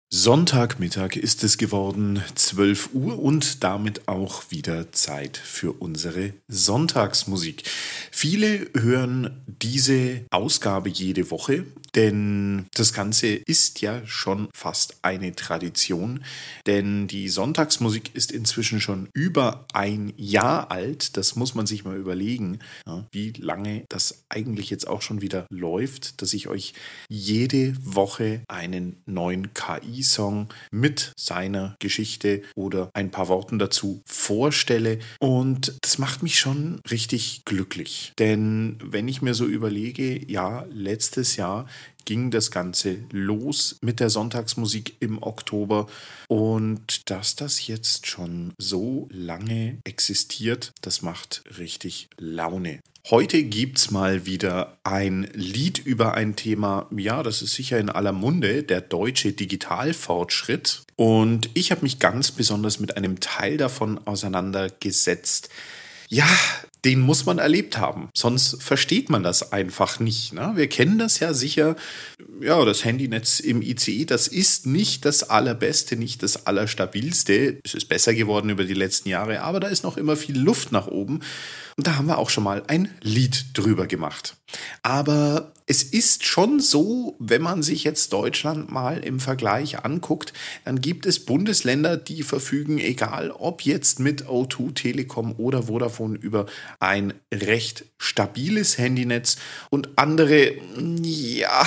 Sonntagmittag ist es geworden, 12 Uhr und damit auch wieder Zeit für unsere Sonntagsmusik. Viele hören diese Ausgabe jede Woche, denn das Ganze ist ja schon fast eine Tradition, denn die Sonntagsmusik ist inzwischen schon über ein Jahr alt. Das muss man sich mal überlegen, ja, wie lange das eigentlich jetzt auch schon wieder läuft, dass ich euch jede Woche einen neuen KI-Song mit seiner Geschichte oder ein paar Worten dazu vorstelle. Und das macht mich schon richtig glücklich. Denn wenn ich mir so überlege, ja, letztes Jahr ging das Ganze los mit der Sonntagsmusik im Oktober und dass das jetzt schon so lange existiert, das macht richtig Laune. Heute gibt's mal wieder ein Lied über ein Thema, ja, das ist sicher in aller Munde, der deutsche Digitalfortschritt. Und ich habe mich ganz besonders mit einem Teil davon auseinandergesetzt. Ja, den muss man erlebt haben, sonst versteht man das einfach nicht. Ne? Wir kennen das ja sicher, ja, das Handynetz im ICE, das ist nicht das allerbeste, nicht das allerstabilste. Es ist besser geworden über die letzten Jahre, aber da ist noch immer viel Luft nach oben. Und da haben wir auch schon mal ein Lied drüber gemacht. Aber es ist schon so, wenn man sich jetzt Deutschland mal im Vergleich anguckt, dann gibt es Bundesländer, die verfügen, egal ob jetzt mit O2, Telekom oder Vodafone, über ein recht stabiles Handynetz und andere, ja,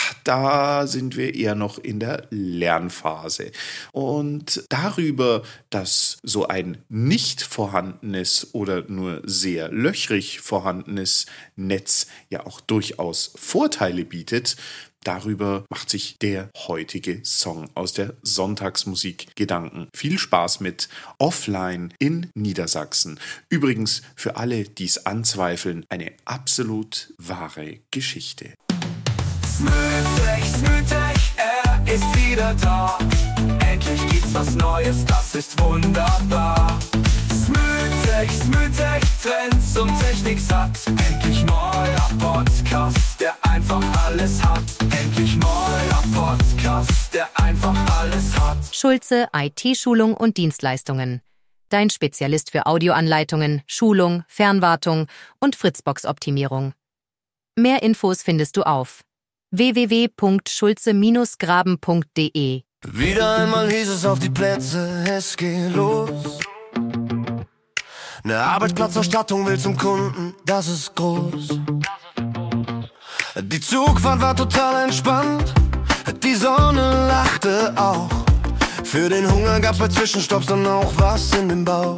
da sind wir eher noch in der Lernphase. Und darüber, dass so ein nicht vorhandenes oder nur sehr löchrig vorhandenes Netz ja auch durchaus Vorteile bietet, darüber macht sich der heutige Song aus der Sonntagsmusik Gedanken. Viel Spaß mit Offline in Niedersachsen. Übrigens für alle, die es anzweifeln, eine absolut wahre Geschichte. Smoothie, er ist wieder da. Endlich gibt's was Neues, das ist wunderbar. Smoothie, Trends und Technik satt. Endlich neuer Podcast, der einfach alles hat. Endlich neuer Podcast, der einfach alles hat. Schulze IT-Schulung und Dienstleistungen. Dein Spezialist für Audioanleitungen, Schulung, Fernwartung und Fritzbox-Optimierung. Mehr Infos findest du auf www.schulze-graben.de. Wieder einmal hieß es auf die Plätze, es geht los. Eine Arbeitsplatzausstattung will zum Kunden, das ist groß. Die Zugfahrt war total entspannt, die Sonne lachte auch. Für den Hunger gab's bei Zwischenstopps dann auch was in den Bauch.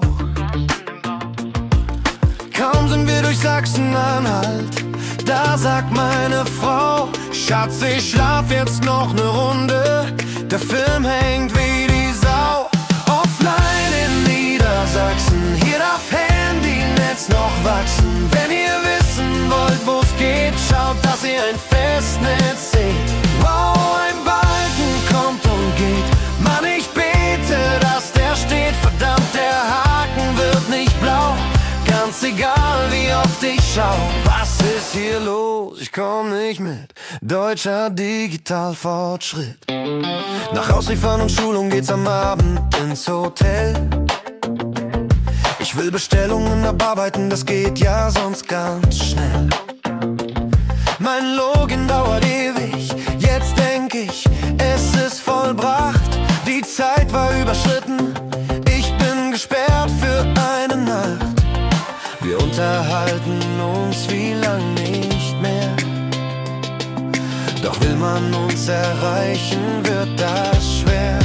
Kaum sind wir durch Sachsen-Anhalt, da sagt meine Frau: Schatz, ich schlaf jetzt noch ne Runde, der Film hängt wie die Sau. Offline in Niedersachsen, hier darf Handynetz noch wachsen. Wenn ihr wissen wollt, wo's geht, schaut, dass ihr ein Festnetz seht. Wow, ein Balken kommt und geht, Mann, ich bete, dass der steht. Verdammt, der Haken wird nicht blau, ganz egal wie oft ich schau. Was ist hier los? Ich komm nicht mit. Deutscher Digitalfortschritt. Nach Ausliefern und Schulung geht's am Abend ins Hotel. Ich will Bestellungen abarbeiten, das geht ja sonst ganz schnell. Mein Login dauert ewig, jetzt denk ich, es ist vollbracht. Die Zeit war überschritten, ich bin gesperrt für eine Nacht. Wir unterhalten uns wie lang nicht mehr. Doch will man uns erreichen, wird das schwer.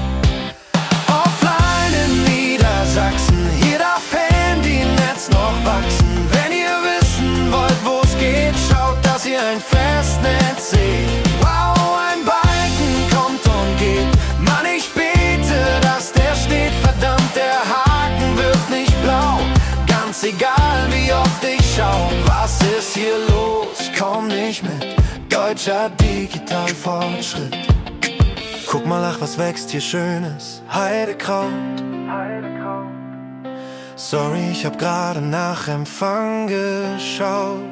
Offline in Niedersachsen, hier darf Handynetz noch wachsen. Wenn ihr wissen wollt, wo's geht, schaut, dass ihr ein Festnetz seht. Wow, ein Balken kommt und geht, Mann, ich bete, dass der steht. Verdammt, der Haken wird nicht blau, ganz egal wie oft ich schau. Was ist hier los? Ich komm nicht mit. Deutscher Digitalfortschritt. Guck mal, ach, was wächst hier Schönes. Heidekraut. Sorry, ich hab gerade nach Empfang geschaut.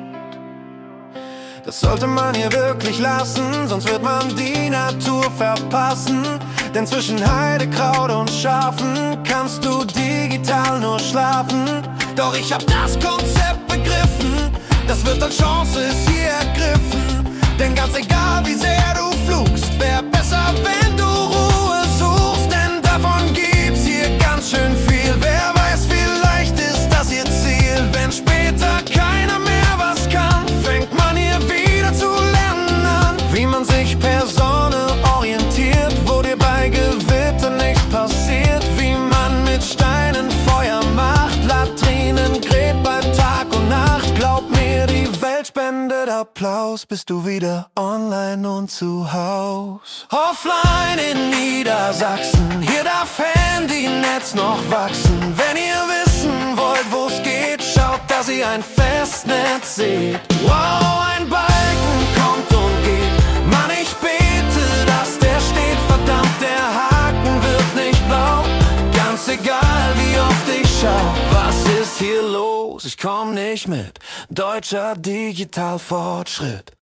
Das sollte man hier wirklich lassen, sonst wird man die Natur verpassen. Denn zwischen Heidekraut und Schafen kannst du digital nur schlafen. Doch ich hab das Konzept begriffen, das wird als Chance ist hier ergriffen. Denn ganz egal wie sehr du flugst, wär besser, wenn du Ruhe suchst. Denn davon gibt's hier ganz schön viel. Wer weiß, vielleicht ist das ihr Ziel. Wenn später keiner mehr was kann, fängt man hier wieder zu lernen an. Wie man sich per Sonne orientiert, wo dir bei Gewitter nichts passiert. Wie man mit Steinen Feuer macht, Latrinen gräbt bei Tag und Nacht. Glaub mir, die Welt spendet Applaus, bist du wieder online und zu Haus. Offline in Niedersachsen, hier darf Handynetz noch wachsen. Wenn ihr wissen wollt, wo's geht, schaut, dass ihr ein Festnetz seht. Wow, ein Balken kommt und geht, Mann, ich bete, dass der steht. Verdammt, der Haken wird nicht blau. Ganz egal, wie oft ich schau, was ist hier los? Ich komm nicht mit, deutscher Digitalfortschritt.